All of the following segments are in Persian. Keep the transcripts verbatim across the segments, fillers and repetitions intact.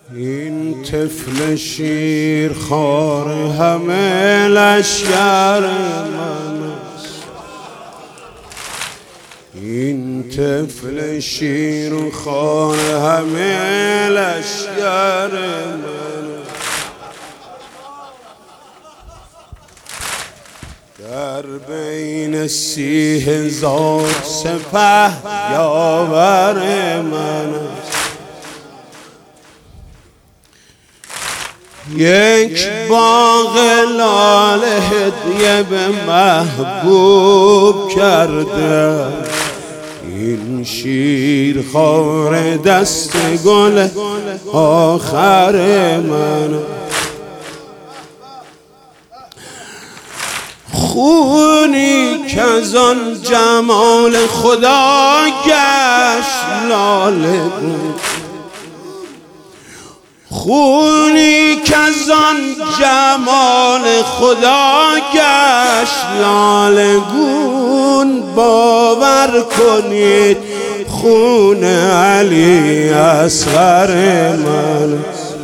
این طفل شیر خوار همه لشگر من است. این طفل شیر خوار همه لشگر من است. در بین سی هزار سپه یاور من است. یک باغ لاله هدیه به محبوب کرده. این شیر خوار دست گل آخر من. خونی که از آن جمال خدا گشت لاله بود. خونی که از آن جمال خدا گشت لاله گون. باور کنید خون علی اصغر من.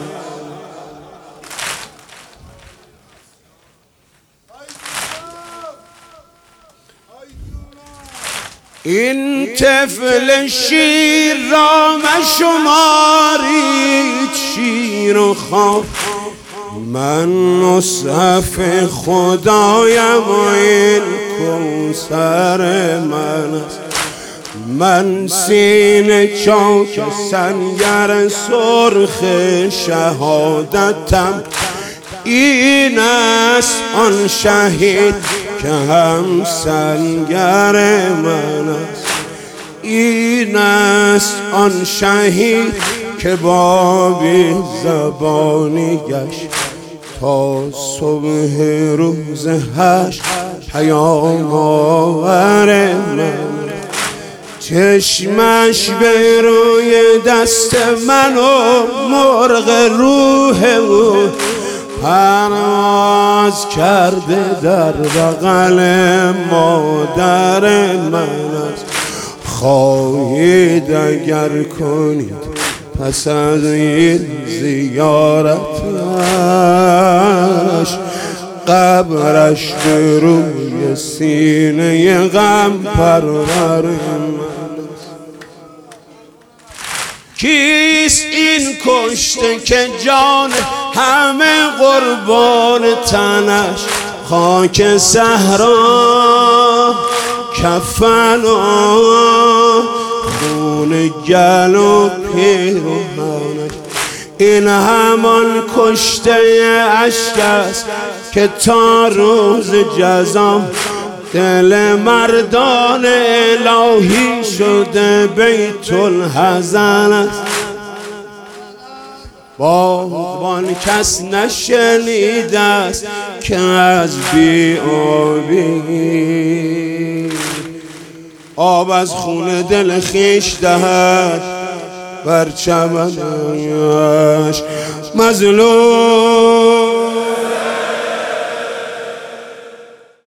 این طفل شیر را مشمارید شیر و خواب. من مصحف خدایم و این کوثر من است. من سینه چاک سنگر سرخ شهادتم. این است آن شهید که هم سنگر من است. این است آن شهید که با بی زبانی گشت تا صبح روز حشر پیام آور من. چشمش به روی دست من و مرغ روح او پرواز کرده در بغل مادر من است. خواهید اگر کنید پس از این زیارتش قبرش به روی سینه غم پرور من است. کیست این کشته که جان همه قربان تنش خاک صحرا کفن و خون گل و پیرهنش. این همان کشته اشک است که تا روز جزا دل مردان الهی شده بیت الحزن است. باغبان کس نشنیده است که از بی آبی آب از خون دل خویش دهد بر چمنش. مظلوم